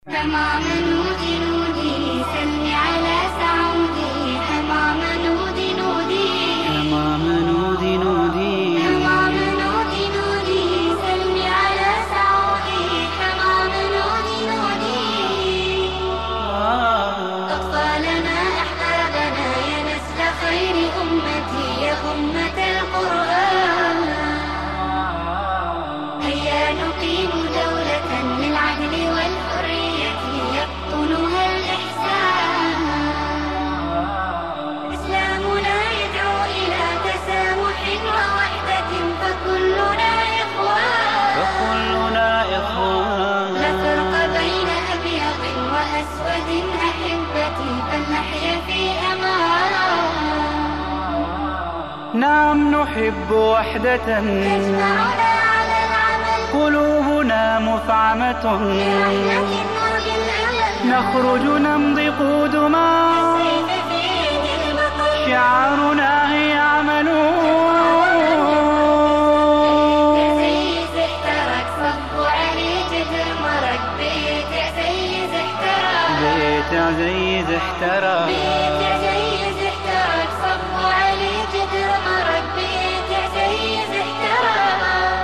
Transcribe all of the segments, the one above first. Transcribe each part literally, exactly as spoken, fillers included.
حمام نودي نودي سل على سعودي. حمام نودي نودي حمام نودي نودي حمام نودي نودي سل على سعودي. حمام نودي نودي أطفالنا أحبابنا يا نسل خير أمتي يا أمة القرآن. هيا نقيم دولة للعدل والحرية يقطنها الإحسان. إسلامنا يدعو إلى تسامح ووحدة فكلنا إخوان فكلنا إخوان. لا فرق بين أبيض وأسود أحبتي فلنحيا في أمان. نعم نحب وحدة تجمعنا على العمل قلوبنا مفعمة برحمة وبالأمل. نخرج نمضي قدما السيف في يد المطر شعارنا هي عمل يا سيد احترق صب علي جدر مرق. بيت يا سيد احترق بيت عزيز احترى. بيت يا سيد احترق صب علي جدر مرق. بيت يا سيد احترق.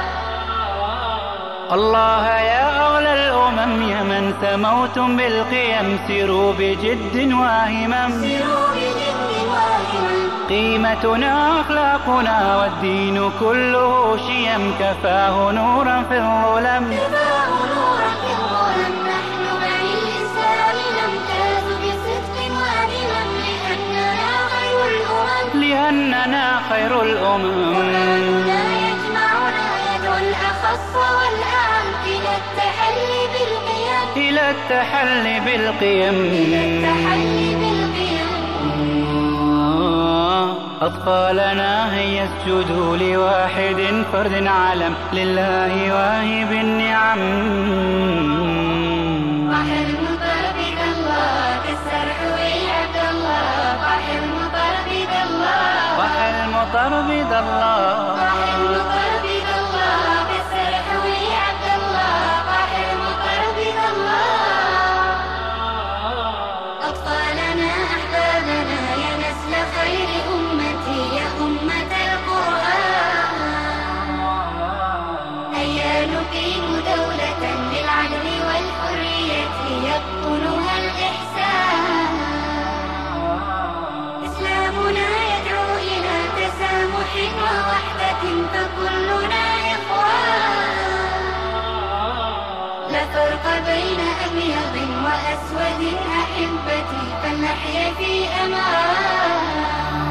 الله يا أغلى الأمم يا من سموتم بالقيم سيروا بجد واهمم. سيروا بجد واهما قيمتنا أخلاقنا والدين كله شيم كفاه نورا في الظلم. كفاه نورا في الظلم. نحن مع الإسلام نمتاز بصدق وعدلا لأننا خير الأمم. لأننا خير الأمم. قرآننا يجمعنا يدعو الأخص والأعم إلى التحلي بالقيم. إلى التحلي بالقيم. إلى التحلي بالقيم. أطفالنا هيا اسجدوا لواحد فرد علم لله واهب النعم. طاح المطر بيد الله كالسرح ويعبد الله. طاح المطر بيد الله طاح المطر بيد الله. طاح المطر بيد الله كالسرح ويعبد الله. طاح المطر بيد الله. أطفالنا أحبابنا يا نسل خير أمتي يا أمة القرآن. هيا نقيم دولة للعدل والحرية يقطنها الإحسان. إسلامنا يدعو إلى تسامح ووحدة فكلنا إخوان. لا فرق بين أبيض وأسود أحبتي فلنحيا في أمان.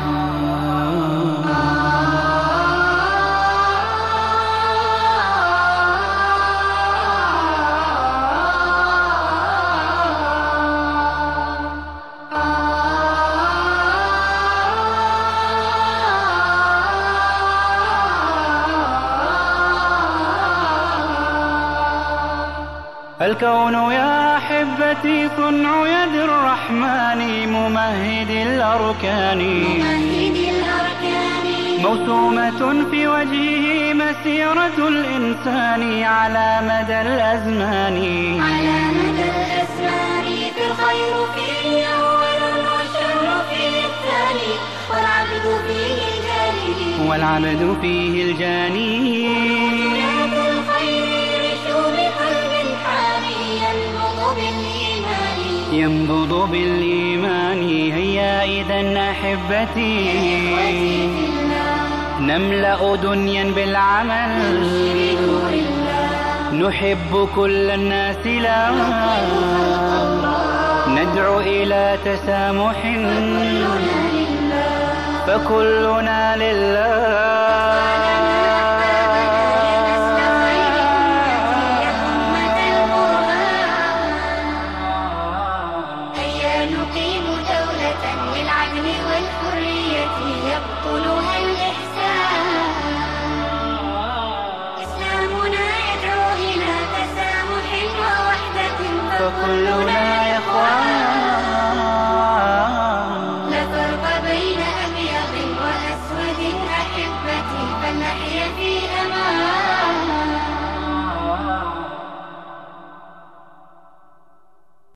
الكون يا أحبتي صنع يد الرحمن ممهد الأركان. ممهد الأركان موسومة في وجهه مسيرة الإنسان على مدى الأزمان. على مدى الأزمان. في الخير فيه أول والشر فيه الثاني والعبد فيه الجاني. والعبد فيه الجاني. ذات الخير يعيش بقلب حامي ينبض بالإيمان. ينبض بالإيمان. هيا إذن أحبتي إخوتي في الله نملأ دنيا بالعمل. نبشر نور الله نحب كل الناس لا ندعو إلى تسامح كلنا لله. فكلنا لله. هيا نقيم دولة للعدل والحرية يقطنها الإحسان. إسلامنا يدعو إلى تسامح ووحدة فكلنا إخوان.